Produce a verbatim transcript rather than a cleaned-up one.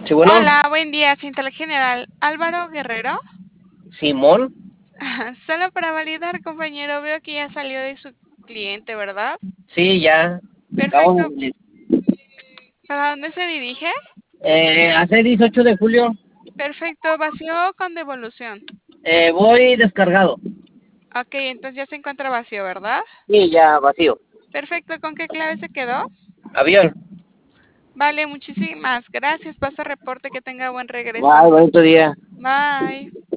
Sí, bueno, Hola, buen día, soy el general Álvaro Guerrero. Simón. Solo para validar, compañero, veo que ya salió de su cliente, ¿verdad? Sí, ya. Acabo Perfecto. de... ¿Para dónde se dirige? Eh, hace dieciocho de julio Perfecto, vacío con devolución. eh, voy descargado. Ok, entonces ya se encuentra vacío, ¿verdad? Sí, ya vacío. Perfecto, ¿con qué clave se quedó? Avión. Vale, muchísimas gracias. Paso reporte, que tenga buen regreso. Bye, bonito día. Bye.